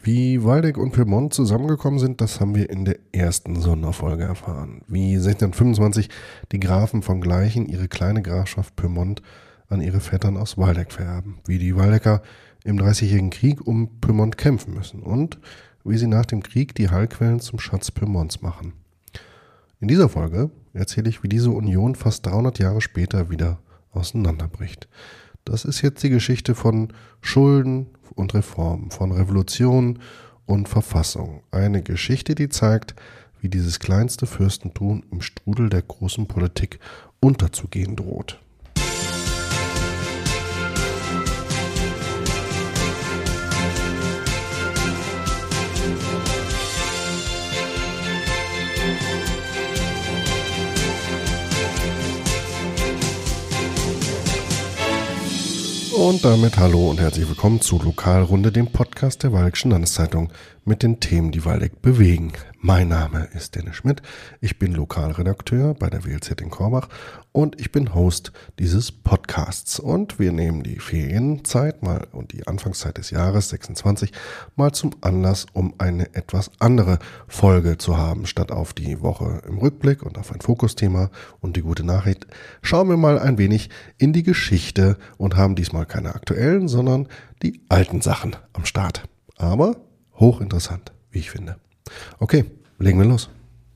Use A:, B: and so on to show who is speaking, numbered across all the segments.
A: Wie Waldeck und Pyrmont zusammengekommen sind, das haben wir in der ersten Sonderfolge erfahren. Wie 1625 die Grafen von Gleichen ihre kleine Grafschaft Pyrmont an ihre Vettern aus Waldeck vererben. Wie die Waldecker im Dreißigjährigen Krieg um Pyrmont kämpfen müssen. Und wie sie nach dem Krieg die Heilquellen zum Schatz Pyrmonts machen. In dieser Folge erzähle ich, wie diese Union fast 300 Jahre später wieder auseinanderbricht. Das ist jetzt die Geschichte von Schulden und Reformen, von Revolution und Verfassung. Eine Geschichte, die zeigt, wie dieses kleinste Fürstentum im Strudel der großen Politik unterzugehen droht. Und damit hallo und herzlich willkommen zu Lokalrunde, dem Podcast der Waldeckischen Landeszeitung mit den Themen, die Waldeck bewegen. Mein Name ist Dennis Schmidt, ich bin Lokalredakteur bei der WLZ in Korbach und ich bin Host dieses Podcasts. Und wir nehmen die Ferienzeit mal und die Anfangszeit des Jahres 26 mal zum Anlass, um eine etwas andere Folge zu haben. Statt auf die Woche im Rückblick und auf ein Fokusthema und die gute Nachricht, schauen wir mal ein wenig in die Geschichte und haben diesmal keine aktuellen, sondern die alten Sachen am Start. Aber hochinteressant, wie ich finde. Okay, legen wir los.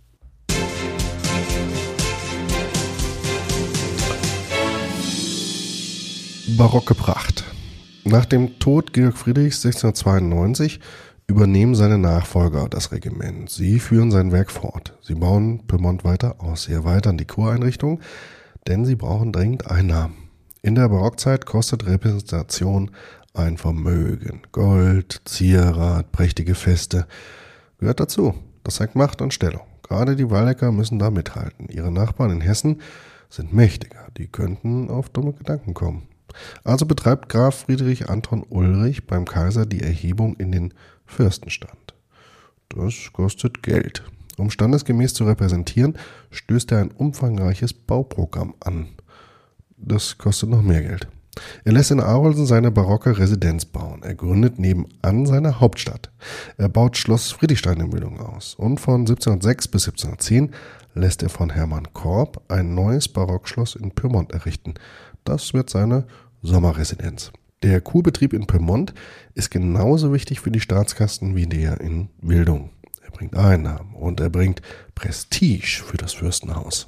A: Barocke Pracht. Nach dem Tod Georg Friedrichs 1692 übernehmen seine Nachfolger das Regiment. Sie führen sein Werk fort. Sie bauen Pyrmont weiter aus. Sie erweitern die Kureinrichtung, denn sie brauchen dringend Einnahmen. In der Barockzeit kostet Repräsentation ein Vermögen. Gold, Zierat, prächtige Feste gehört dazu. Das zeigt Macht und Stellung. Gerade die Waldecker müssen da mithalten. Ihre Nachbarn in Hessen sind mächtiger. Die könnten auf dumme Gedanken kommen. Also betreibt Graf Friedrich Anton Ulrich beim Kaiser die Erhebung in den Fürstenstand. Das kostet Geld. Um standesgemäß zu repräsentieren, stößt er ein umfangreiches Bauprogramm an. Das kostet noch mehr Geld. Er lässt in Arolsen seine barocke Residenz bauen. Er gründet nebenan seine Hauptstadt. Er baut Schloss Friedrichstein in Bildung aus. Und von 1706 bis 1710 lässt er von Hermann Korb ein neues Barockschloss in Pyrmont errichten. Das wird seine Sommerresidenz. Der Kurbetrieb in Pyrmont ist genauso wichtig für die Staatskassen wie der in Bildung. Er bringt Einnahmen und er bringt Prestige für das Fürstenhaus.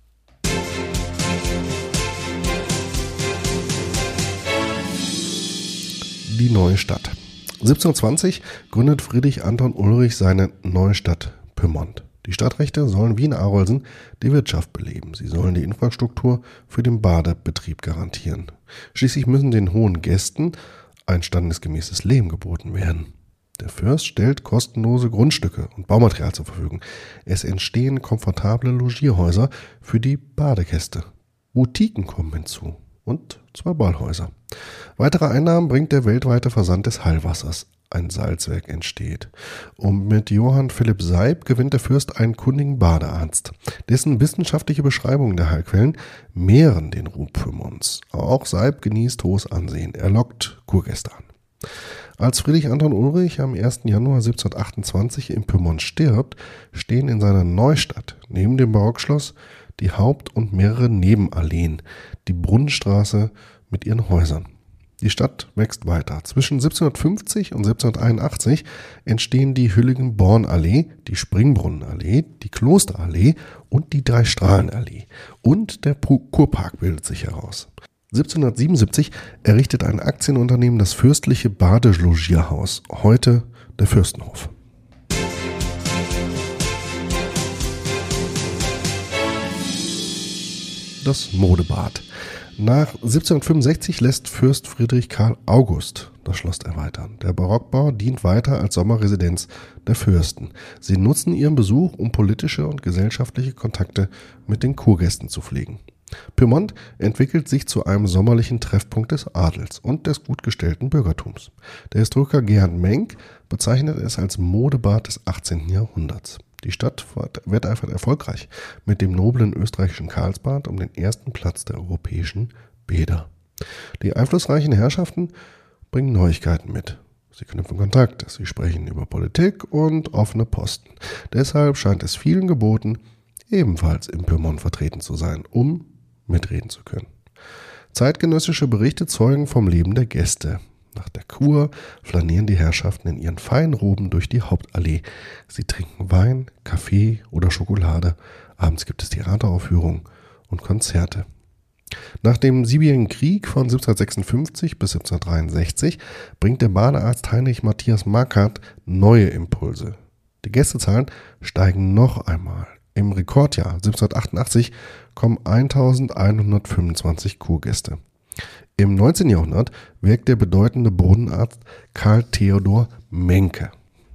A: Die neue Stadt. 1720 gründet Friedrich Anton Ulrich seine neue Stadt Pyrmont. Die Stadtrechte sollen wie in Arolsen die Wirtschaft beleben. Sie sollen die Infrastruktur für den Badebetrieb garantieren. Schließlich müssen den hohen Gästen ein standesgemäßes Leben geboten werden. Der Fürst stellt kostenlose Grundstücke und Baumaterial zur Verfügung. Es entstehen komfortable Logierhäuser für die Badegäste. Boutiquen kommen hinzu. Und 2 Ballhäuser. Weitere Einnahmen bringt der weltweite Versand des Heilwassers. Ein Salzwerk entsteht. Und mit Johann Philipp Seib gewinnt der Fürst einen kundigen Badearzt. Dessen wissenschaftliche Beschreibungen der Heilquellen mehren den Ruf Pyrmonts. Auch Seib genießt hohes Ansehen. Er lockt Kurgäste an. Als Friedrich Anton Ulrich am 1. Januar 1728 in Pyrmont stirbt, stehen in seiner Neustadt neben dem Barockschloss die Haupt- und mehrere Nebenalleen, die Brunnenstraße mit ihren Häusern. Die Stadt wächst weiter. Zwischen 1750 und 1781 entstehen die Hülligen-Born-Allee, die Springbrunnenallee, die Klosterallee und die Dreistrahlenallee. Und der Kurpark bildet sich heraus. 1777 errichtet ein Aktienunternehmen das fürstliche Badelogierhaus, heute der Fürstenhof. Das Modebad. Nach 1765 lässt Fürst Friedrich Karl August das Schloss erweitern. Der Barockbau dient weiter als Sommerresidenz der Fürsten. Sie nutzen ihren Besuch, um politische und gesellschaftliche Kontakte mit den Kurgästen zu pflegen. Pyrmont entwickelt sich zu einem sommerlichen Treffpunkt des Adels und des gut gestellten Bürgertums. Der Historiker Gerhard Menk bezeichnet es als Modebad des 18. Jahrhunderts. Die Stadt wetteifert erfolgreich mit dem noblen österreichischen Karlsbad um den ersten Platz der europäischen Bäder. Die einflussreichen Herrschaften bringen Neuigkeiten mit. Sie knüpfen Kontakte, sie sprechen über Politik und offene Posten. Deshalb scheint es vielen geboten, ebenfalls im Piemont vertreten zu sein, um mitreden zu können. Zeitgenössische Berichte zeugen vom Leben der Gäste. Nach der Kur flanieren die Herrschaften in ihren feinen Roben durch die Hauptallee. Sie trinken Wein, Kaffee oder Schokolade. Abends gibt es Theateraufführungen und Konzerte. Nach dem Siebenjährigen Krieg von 1756 bis 1763 bringt der Badearzt Heinrich Matthias Marquardt neue Impulse. Die Gästezahlen steigen noch einmal. Im Rekordjahr 1788 kommen 1125 Kurgäste. Im 19. Jahrhundert wirkt der bedeutende Bodenarzt Karl Theodor Menke.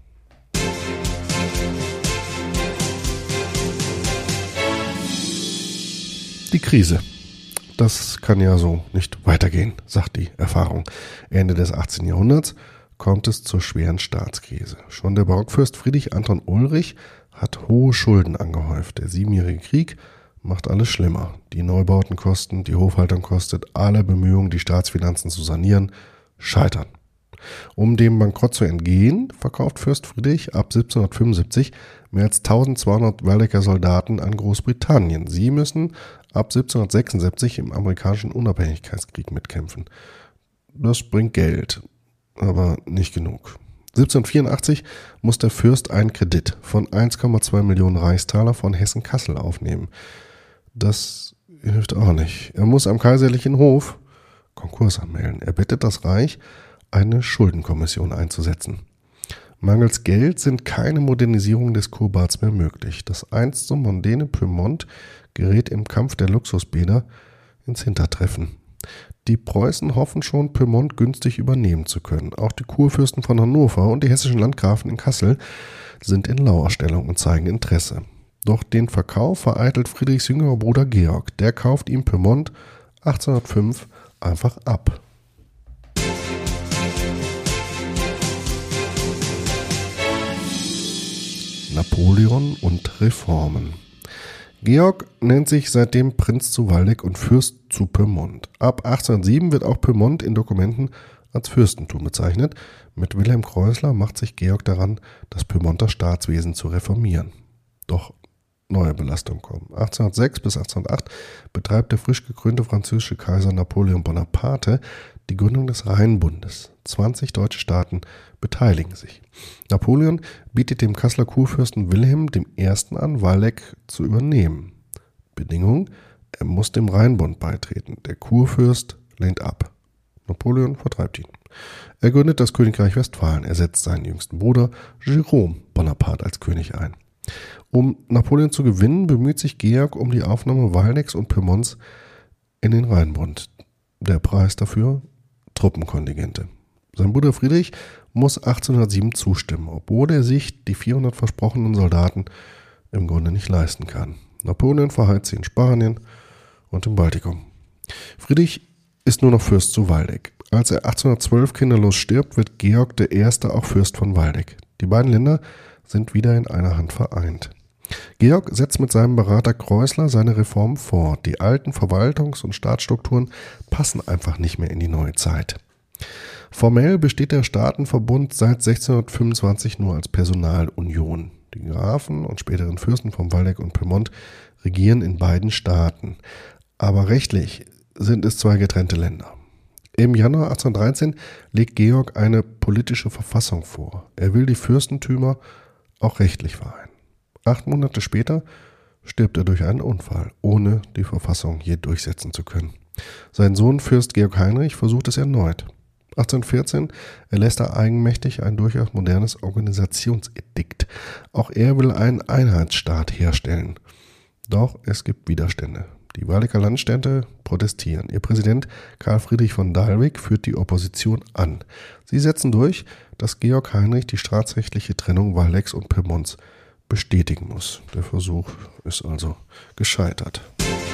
A: Die Krise. Das kann ja so nicht weitergehen, sagt die Erfahrung. Ende des 18. Jahrhunderts kommt es zur schweren Staatskrise. Schon der Barockfürst Friedrich Anton Ulrich hat hohe Schulden angehäuft. Der Siebenjährige Krieg macht alles schlimmer. Die Neubauten kosten, die Hofhaltung kostet, alle Bemühungen, die Staatsfinanzen zu sanieren, scheitern. Um dem Bankrott zu entgehen, verkauft Fürst Friedrich ab 1775 mehr als 1200 Waldecker Soldaten an Großbritannien. Sie müssen ab 1776 im amerikanischen Unabhängigkeitskrieg mitkämpfen. Das bringt Geld, aber nicht genug. 1784 muss der Fürst einen Kredit von 1,2 Millionen Reichstaler von Hessen-Kassel aufnehmen. Das hilft auch nicht. Er muss am kaiserlichen Hof Konkurs anmelden. Er bittet das Reich, eine Schuldenkommission einzusetzen. Mangels Geld sind keine Modernisierungen des Kurbads mehr möglich. Das einst so mondäne Piemont gerät im Kampf der Luxusbäder ins Hintertreffen. Die Preußen hoffen schon, Piemont günstig übernehmen zu können. Auch die Kurfürsten von Hannover und die hessischen Landgrafen in Kassel sind in Lauerstellung und zeigen Interesse. Doch den Verkauf vereitelt Friedrichs jüngerer Bruder Georg. Der kauft ihm Piemont 1805 einfach ab. Napoleon und Reformen. Georg nennt sich seitdem Prinz zu Waldeck und Fürst zu Piemont. Ab 1807 wird auch Piemont in Dokumenten als Fürstentum bezeichnet. Mit Wilhelm Kreusler macht sich Georg daran, das Piemonter Staatswesen zu reformieren. Doch neue Belastungen kommen. 1806 bis 1808 betreibt der frisch gekrönte französische Kaiser Napoleon Bonaparte die Gründung des Rheinbundes. 20 deutsche Staaten beteiligen sich. Napoleon bietet dem Kasseler Kurfürsten Wilhelm I. an, Waldeck zu übernehmen. Bedingung: er muss dem Rheinbund beitreten. Der Kurfürst lehnt ab. Napoleon vertreibt ihn. Er gründet das Königreich Westfalen. Er setzt seinen jüngsten Bruder Jérôme Bonaparte als König ein. Um Napoleon zu gewinnen, bemüht sich Georg um die Aufnahme Waldecks und Piemonts in den Rheinbund. Der Preis dafür: Truppenkontingente. Sein Bruder Friedrich muss 1807 zustimmen, obwohl er sich die 400 versprochenen Soldaten im Grunde nicht leisten kann. Napoleon verheizt sie in Spanien und im Baltikum. Friedrich ist nur noch Fürst zu Waldeck. Als er 1812 kinderlos stirbt, wird Georg I. auch Fürst von Waldeck. Die beiden Länder sind wieder in einer Hand vereint. Georg setzt mit seinem Berater Kreusler seine Reformen fort. Die alten Verwaltungs- und Staatsstrukturen passen einfach nicht mehr in die neue Zeit. Formell besteht der Staatenverbund seit 1625 nur als Personalunion. Die Grafen und späteren Fürsten von Waldeck und Piemont regieren in beiden Staaten. Aber rechtlich sind es zwei getrennte Länder. Im Januar 1813 legt Georg eine politische Verfassung vor. Er will die Fürstentümer auch rechtlich vereinen. 8 Monate später stirbt er durch einen Unfall, ohne die Verfassung je durchsetzen zu können. Sein Sohn Fürst Georg Heinrich versucht es erneut. 1814 erlässt er eigenmächtig ein durchaus modernes Organisationsedikt. Auch er will einen Einheitsstaat herstellen. Doch es gibt Widerstände. Die Waldecker Landstände protestieren. Ihr Präsident Karl Friedrich von Dalwig führt die Opposition an. Sie setzen durch, dass Georg Heinrich die staatsrechtliche Trennung Waldecks und Piemonts bestätigen muss. Der Versuch ist also gescheitert.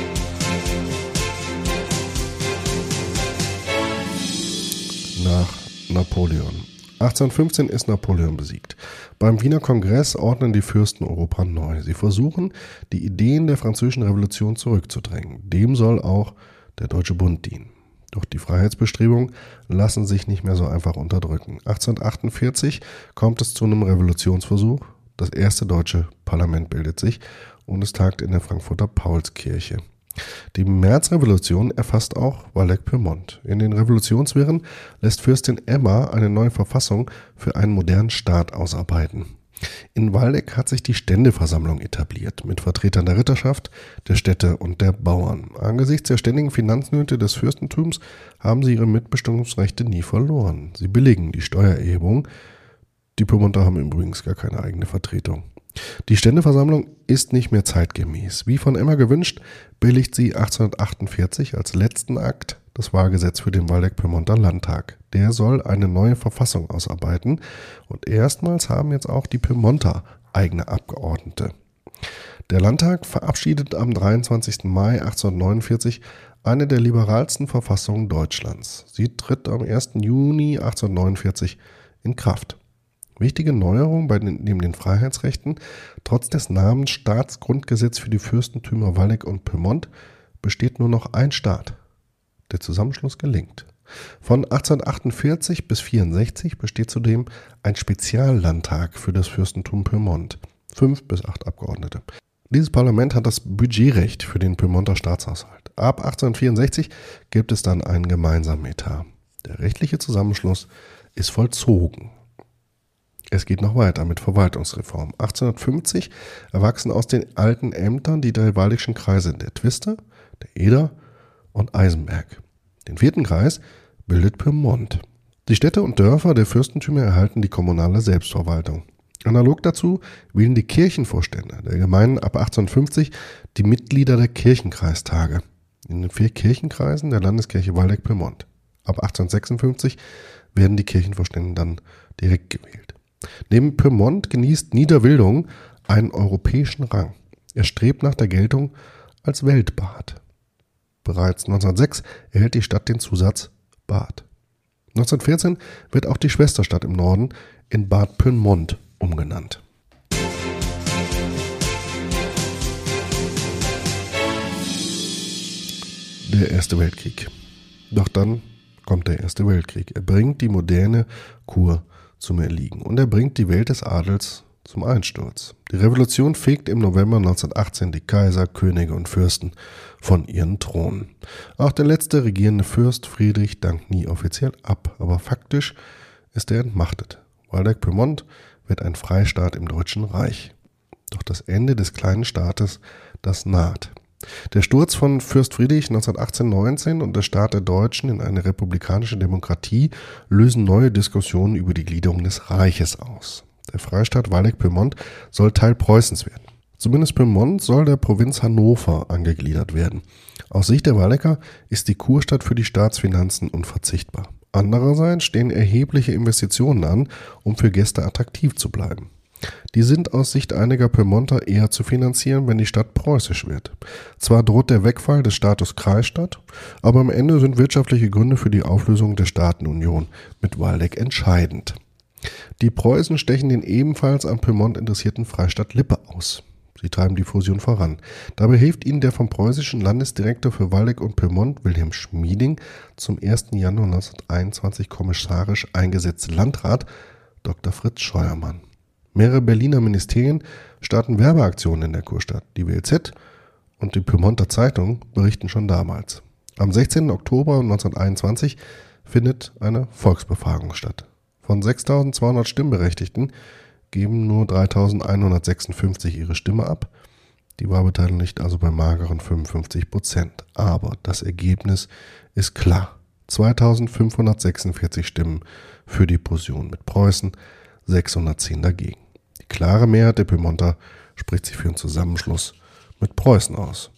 A: Nach Napoleon. 1815 ist Napoleon besiegt. Beim Wiener Kongress ordnen die Fürsten Europa neu. Sie versuchen, die Ideen der Französischen Revolution zurückzudrängen. Dem soll auch der Deutsche Bund dienen. Doch die Freiheitsbestrebungen lassen sich nicht mehr so einfach unterdrücken. 1848 kommt es zu einem Revolutionsversuch. Das erste deutsche Parlament bildet sich und es tagt in der Frankfurter Paulskirche. Die Märzrevolution erfasst auch Waldeck-Pyrmont. In den Revolutionswirren lässt Fürstin Emma eine neue Verfassung für einen modernen Staat ausarbeiten. In Waldeck hat sich die Ständeversammlung etabliert, mit Vertretern der Ritterschaft, der Städte und der Bauern. Angesichts der ständigen Finanznöte des Fürstentums haben sie ihre Mitbestimmungsrechte nie verloren. Sie billigen die Steuererhebung. Die Pyrmonter haben übrigens gar keine eigene Vertretung. Die Ständeversammlung ist nicht mehr zeitgemäß. Wie von Emma gewünscht, billigt sie 1848 als letzten Akt das Wahlgesetz für den Waldeck-Pyrmonter Landtag. Der soll eine neue Verfassung ausarbeiten und erstmals haben jetzt auch die Pyrmonter eigene Abgeordnete. Der Landtag verabschiedet am 23. Mai 1849 eine der liberalsten Verfassungen Deutschlands. Sie tritt am 1. Juni 1849 in Kraft. Wichtige Neuerung neben den Freiheitsrechten: trotz des Namens Staatsgrundgesetz für die Fürstentümer Waldeck und Pyrmont besteht nur noch ein Staat. Der Zusammenschluss gelingt. Von 1848 bis 1864 besteht zudem ein Speziallandtag für das Fürstentum Pyrmont. 5 bis 8 Abgeordnete. Dieses Parlament hat das Budgetrecht für den Pyrmonter Staatshaushalt. Ab 1864 gibt es dann einen gemeinsamen Etat. Der rechtliche Zusammenschluss ist vollzogen. Es geht noch weiter mit Verwaltungsreform. 1850 erwachsen aus den alten Ämtern die drei waldischen Kreise der Twister, der Eder und Eisenberg. Den 4. Kreis bildet Pyrmont. Die Städte und Dörfer der Fürstentümer erhalten die kommunale Selbstverwaltung. Analog dazu wählen die Kirchenvorstände der Gemeinden ab 1850 die Mitglieder der Kirchenkreistage in den 4 Kirchenkreisen der Landeskirche Waldeck-Pyrmont. Ab 1856 werden die Kirchenvorstände dann direkt gewählt. Neben Pyrmont genießt Niederwildung einen europäischen Rang. Er strebt nach der Geltung als Weltbad. Bereits 1906 erhält die Stadt den Zusatz Bad. 1914 wird auch die Schwesterstadt im Norden in Bad Pyrmont umgenannt. Der Erste Weltkrieg. Doch dann kommt der Erste Weltkrieg. Er bringt die moderne Kur zum Erliegen und er bringt die Welt des Adels zum Einsturz. Die Revolution fegt im November 1918 die Kaiser, Könige und Fürsten von ihren Thronen. Auch der letzte regierende Fürst Friedrich dankt nie offiziell ab, aber faktisch ist er entmachtet. Waldeck-Pyrmont wird ein Freistaat im Deutschen Reich. Doch das Ende des kleinen Staates, das naht. Der Sturz von Fürst Friedrich 1918-19 und der Start der Deutschen in eine republikanische Demokratie lösen neue Diskussionen über die Gliederung des Reiches aus. Der Freistaat Waldeck-Pyrmont soll Teil Preußens werden. Zumindest Pyrmont soll der Provinz Hannover angegliedert werden. Aus Sicht der Waldecker ist die Kurstadt für die Staatsfinanzen unverzichtbar. Andererseits stehen erhebliche Investitionen an, um für Gäste attraktiv zu bleiben. Die sind aus Sicht einiger Pyrmonter eher zu finanzieren, wenn die Stadt preußisch wird. Zwar droht der Wegfall des Status Kreisstadt, aber am Ende sind wirtschaftliche Gründe für die Auflösung der Staatenunion mit Waldeck entscheidend. Die Preußen stechen den ebenfalls am Pyrmont interessierten Freistaat Lippe aus. Sie treiben die Fusion voran. Dabei hilft ihnen der vom preußischen Landesdirektor für Waldeck und Pyrmont, Wilhelm Schmieding, zum 1. Januar 1921 kommissarisch eingesetzte Landrat Dr. Fritz Scheuermann. Mehrere Berliner Ministerien starten Werbeaktionen in der Kurstadt. Die WLZ und die Pyrmonter Zeitung berichten schon damals. Am 16. Oktober 1921 findet eine Volksbefragung statt. Von 6.200 Stimmberechtigten geben nur 3.156 ihre Stimme ab. Die Wahlbeteiligung liegt also bei mageren 55%. Aber das Ergebnis ist klar. 2.546 Stimmen für die Fusion mit Preußen, 610 dagegen. Die klare Mehrheit der Pyrmonter spricht sich für einen Zusammenschluss mit Preußen aus.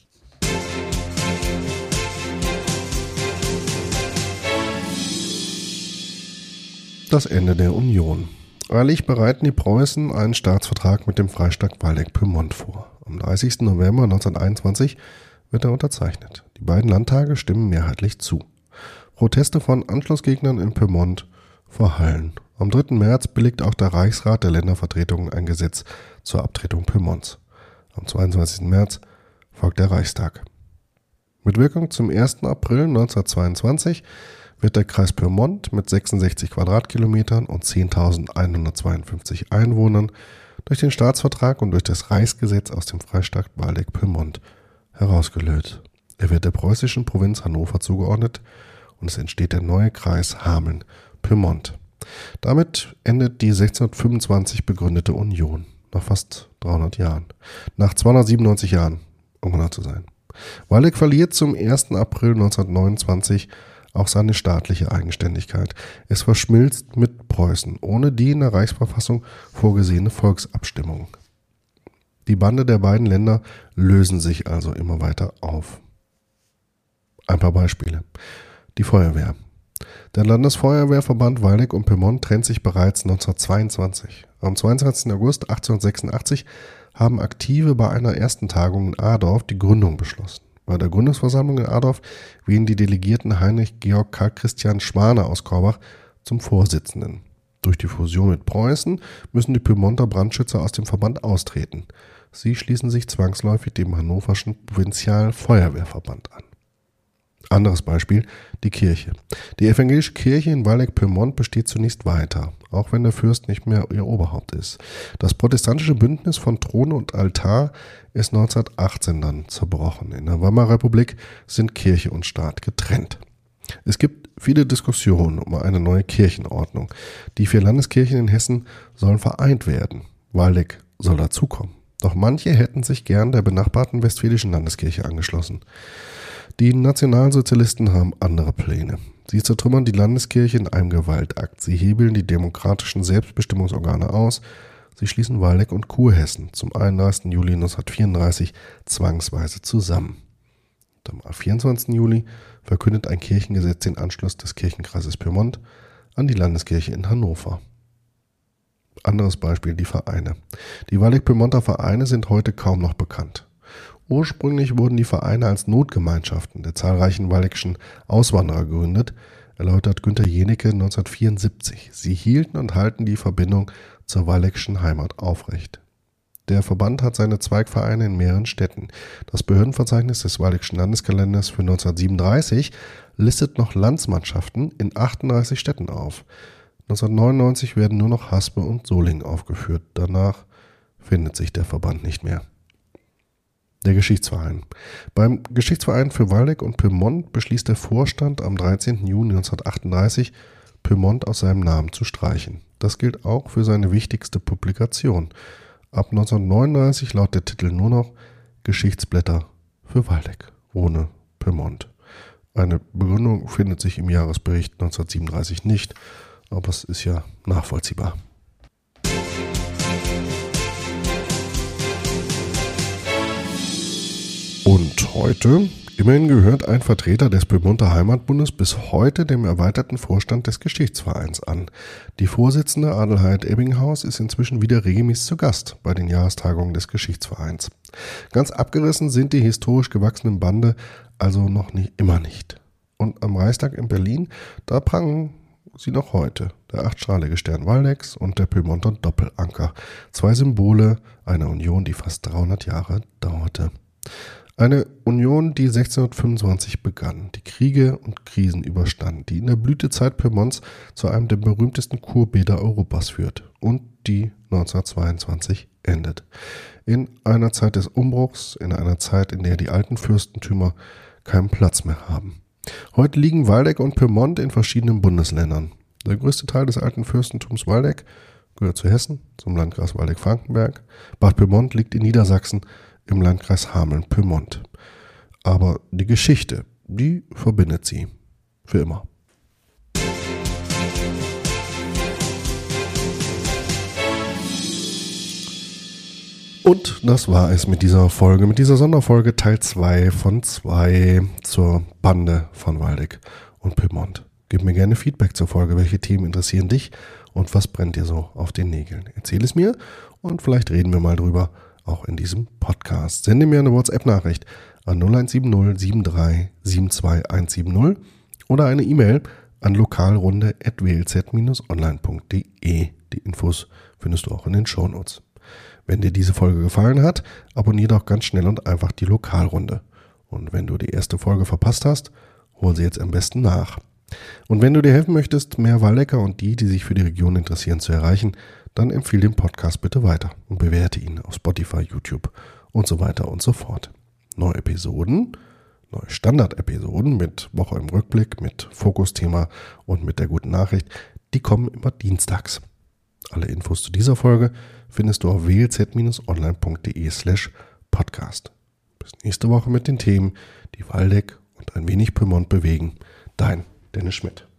A: Das Ende der Union. Eilig bereiten die Preußen einen Staatsvertrag mit dem Freistaat Waldeck-Pyrmont vor. Am 30. November 1921 wird er unterzeichnet. Die beiden Landtage stimmen mehrheitlich zu. Proteste von Anschlussgegnern in Pyrmont verhallen. Am 3. März billigt auch der Reichsrat der Ländervertretungen ein Gesetz zur Abtretung Pyrmonts. Am 22. März folgt der Reichstag. Mit Wirkung zum 1. April 1922 wird der Kreis Pyrmont mit 66 Quadratkilometern und 10.152 Einwohnern durch den Staatsvertrag und durch das Reichsgesetz aus dem Freistaat Waldeck-Pyrmont herausgelöst. Er wird der preußischen Provinz Hannover zugeordnet und es entsteht der neue Kreis Hameln-Pyrmont. Damit endet die 1625 begründete Union nach fast 300 Jahren. Nach 297 Jahren, um genau zu sein. Waldeck verliert zum 1. April 1929 auch seine staatliche Eigenständigkeit. Es verschmilzt mit Preußen, ohne die in der Reichsverfassung vorgesehene Volksabstimmung. Die Bande der beiden Länder lösen sich also immer weiter auf. Ein paar Beispiele. Die Feuerwehr. Der Landesfeuerwehrverband Waldeck und Pyrmont trennt sich bereits 1922. Am 22. August 1886 haben Aktive bei einer ersten Tagung in Adorf die Gründung beschlossen. Bei der Gründungsversammlung in Adorf wählen die Delegierten Heinrich Georg Karl Christian Schmaner aus Korbach zum Vorsitzenden. Durch die Fusion mit Preußen müssen die Pyrmonter Brandschützer aus dem Verband austreten. Sie schließen sich zwangsläufig dem hannoverschen Provinzialfeuerwehrverband an. Anderes Beispiel, die Kirche. Die evangelische Kirche in Waldeck-Pyrmont besteht zunächst weiter, auch wenn der Fürst nicht mehr ihr Oberhaupt ist. Das protestantische Bündnis von Thron und Altar ist 1918 dann zerbrochen. In der Weimarer Republik sind Kirche und Staat getrennt. Es gibt viele Diskussionen um eine neue Kirchenordnung. Die 4 Landeskirchen in Hessen sollen vereint werden. Waldeck soll dazukommen. Doch manche hätten sich gern der benachbarten Westfälischen Landeskirche angeschlossen. Die Nationalsozialisten haben andere Pläne. Sie zertrümmern die Landeskirche in einem Gewaltakt. Sie hebeln die demokratischen Selbstbestimmungsorgane aus. Sie schließen Waldeck und Kurhessen zum 31. Juli 1934 zwangsweise zusammen. Und am 24. Juli verkündet ein Kirchengesetz den Anschluss des Kirchenkreises Pyrmont an die Landeskirche in Hannover. Anderes Beispiel, die Vereine. Die Waldeck-Pyrmonter Vereine sind heute kaum noch bekannt. Ursprünglich wurden die Vereine als Notgemeinschaften der zahlreichen waldeckischen Auswanderer gegründet, erläutert Günter Jenecke 1974. Sie hielten und halten die Verbindung zur waldeckischen Heimat aufrecht. Der Verband hat seine Zweigvereine in mehreren Städten. Das Behördenverzeichnis des Waldeckschen Landeskalenders für 1937 listet noch Landsmannschaften in 38 Städten auf. 1999 werden nur noch Haspe und Solingen aufgeführt. Danach findet sich der Verband nicht mehr. Der Geschichtsverein. Beim Geschichtsverein für Waldeck und Pyrmont beschließt der Vorstand am 13. Juni 1938, Pyrmont aus seinem Namen zu streichen. Das gilt auch für seine wichtigste Publikation. Ab 1939 lautet der Titel nur noch Geschichtsblätter für Waldeck ohne Pyrmont. Eine Begründung findet sich im Jahresbericht 1937 nicht, aber es ist ja nachvollziehbar. Und heute, immerhin gehört ein Vertreter des Pyrmonter Heimatbundes bis heute dem erweiterten Vorstand des Geschichtsvereins an. Die Vorsitzende Adelheid Ebbinghaus ist inzwischen wieder regelmäßig zu Gast bei den Jahrestagungen des Geschichtsvereins. Ganz abgerissen sind die historisch gewachsenen Bande also noch nicht, immer nicht. Und am Reichstag in Berlin, da prangen sie noch heute. Der achtstrahlige Stern Waldecks und der Pyrmonter Doppelanker. 2 Symbole einer Union, die fast 300 Jahre dauerte. Eine Union, die 1625 begann, die Kriege und Krisen überstand, die in der Blütezeit Pyrmonts zu einem der berühmtesten Kurbäder Europas führt und die 1922 endet. In einer Zeit des Umbruchs, in einer Zeit, in der die alten Fürstentümer keinen Platz mehr haben. Heute liegen Waldeck und Pyrmont in verschiedenen Bundesländern. Der größte Teil des alten Fürstentums Waldeck gehört zu Hessen, zum Landkreis Waldeck-Frankenberg. Bad Pyrmont liegt in Niedersachsen, im Landkreis Hameln-Pyrmont. Aber die Geschichte, die verbindet sie für immer. Und das war es mit dieser Folge, mit dieser Sonderfolge Teil 2 von 2 zur Bande von Waldeck und Pyrmont. Gib mir gerne Feedback zur Folge, welche Themen interessieren dich und was brennt dir so auf den Nägeln. Erzähl es mir und vielleicht reden wir mal drüber, auch in diesem Podcast. Sende mir eine WhatsApp-Nachricht an 0170 73 72 170 oder eine E-Mail an lokalrunde@wlz-online.de. Die Infos findest du auch in den Shownotes. Wenn dir diese Folge gefallen hat, abonniere doch ganz schnell und einfach die Lokalrunde. Und wenn du die erste Folge verpasst hast, hol sie jetzt am besten nach. Und wenn du dir helfen möchtest, mehr Waldecker und die sich für die Region interessieren, zu erreichen, dann empfehle den Podcast bitte weiter und bewerte ihn auf Spotify, YouTube und so weiter und so fort. Neue Episoden, neue Standard-Episoden mit Woche im Rückblick, mit Fokusthema und mit der guten Nachricht, die kommen immer dienstags. Alle Infos zu dieser Folge findest du auf wlz-online.de/podcast. Bis nächste Woche mit den Themen, die Waldeck und ein wenig Pyrmont bewegen. Dein Dennis Schmidt.